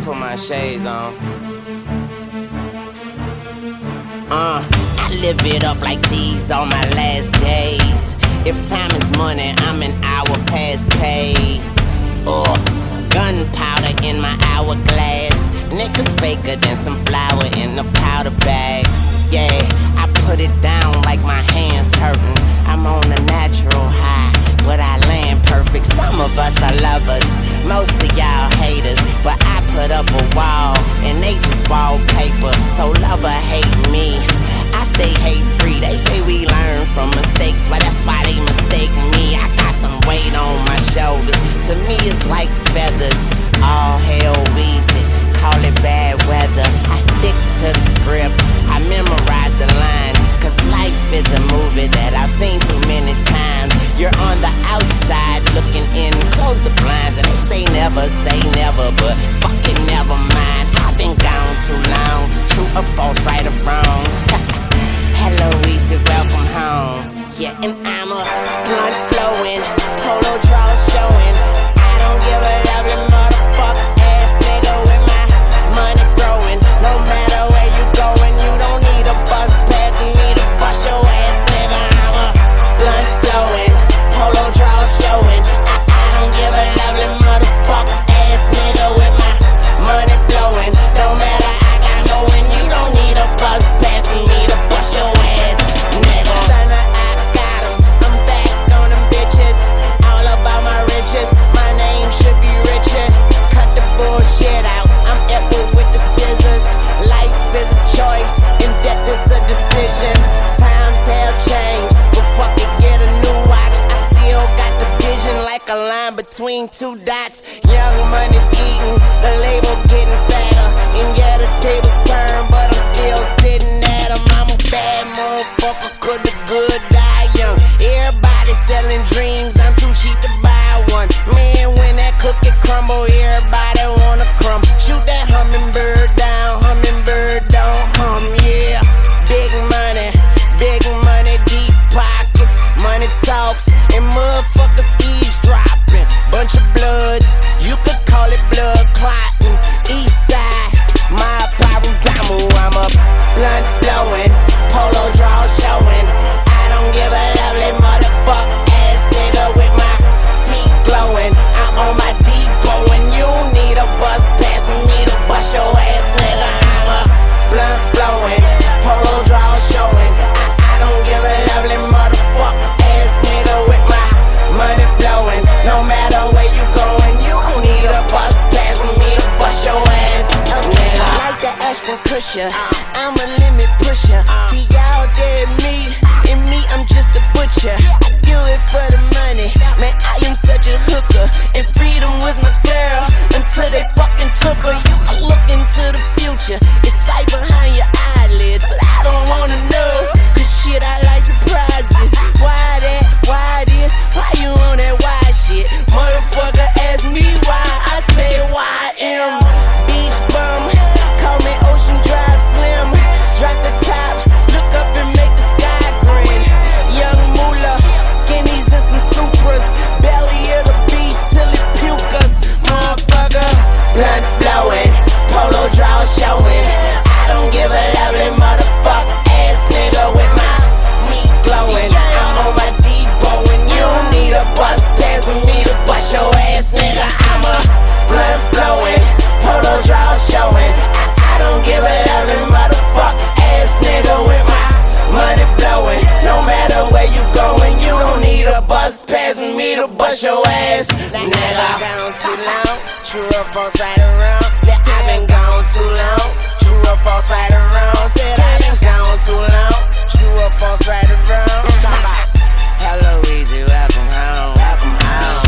put my shades on. I live it up like these on my last days. If time is money, I'm an hour past paid. Gunpowder in my hourglass. Niggas faker than some flour in a powder bag. Yeah, I put it down like my hands hurting. I'm on a natural high, but I land perfect. Some of us are lovers, most of y'all haters. But I put up a wall, and they just wallpaper. So love or hate me, I stay hate free. They say we learn from mistakes, but that's why they mistake me. I got some weight on my shoulders. To me it's like feathers. All hell Weezy, call it bad weather. I stick to the script, I memorize the lines. Cause life is a movie that I've seen too many times. You're on the outside looking in, close the blinds. And they say never but fucking never mind. I've been gone too long, true or false, right or wrong. Hello Weezy, welcome home. Yeah, and I'm a blunt blowing, polo draw showing. I don't give a lovely motherfucker ass nigga with my money growing. No matter where you going, you don't need a bus pass for me to bust your ass nigga. I'm a blunt blowing, polo draw showing. I don't give a lovely motherfucker ass nigga with my money blowing. No matter I got going, you don't need a bus pass for me to bust your ass nigga. Stunner, I got 'em, I'm back on them bitches. All about my riches, my name should be Richard. Cut the bullshit out, I'm Apple with the scissors. Life is a choice, and death is a decision. Times have changed, but fuck it, get a new watch. I still got the vision like a line between two dots. Young money's eating, the label getting fatter. And yeah, the tables turn, but I'm still sitting at 'em. I'm a bad motherfucker, could the good die young. Everybody selling dreams, I'm too cheap to buy one. Man, when that cookie crumble, everybody wanna crumb. Shoot that hummingbird down, hummingbird don't hum, yeah. Big money, deep pockets, money talks, and motherfuckers eavesdropping. Bunch of bloods, you could call it blood clotting. East side, my Parudamo, I'm a blunt blowing, polo draw showing. I don't give a lovely motherfucker ass nigga with my teeth glowing. I'm on my depot and you need a bus pass for me to bust your ass nigga. I'm a blunt blowing, polo draw showing. I don't give a lovely motherfucker ass nigga with my money blowing. No matter where you going, you don't need a bus pass for me to bust your ass nigga. Like the Ashton Kutcher, I'm a limit pusher. See y'all dead meat, and me I'm just a butcher. I do it for the money, man I am such a hooker. And freedom was my girl, until they fucking took her. You can look into the future, it's fight behind your eyelids. But I don't wanna know, cause shit I like surprises. Why that, why this, why you on that why shit? Motherfucker ask me why, I say why I am. Beach bum, call me Ocean Drive Slim. Drop the top, look up and make the sky grin. Young moolah, skinnies and some Supras. Belly of the beast till it puke us. Motherfucker, blunt blowing, polo draw showing. I don't give a lovely motherfucker ass nigga with my teeth glowing. I'm on my depot and you don't need a bus pass for me to bust your ass nigga. I'm a blunt blowing, polo draw showing. I don't give a lovely motherfucker ass nigga with my money blowing. No matter where you going, you don't need a bus pass for me to bust your ass nigga. I've been gone too long, true or false, right or wrong. Yeah, I've been gone too long, true or false, right or wrong. Said I've been gone too long, true or false, right or wrong. Hello Weezy, welcome home. Welcome home.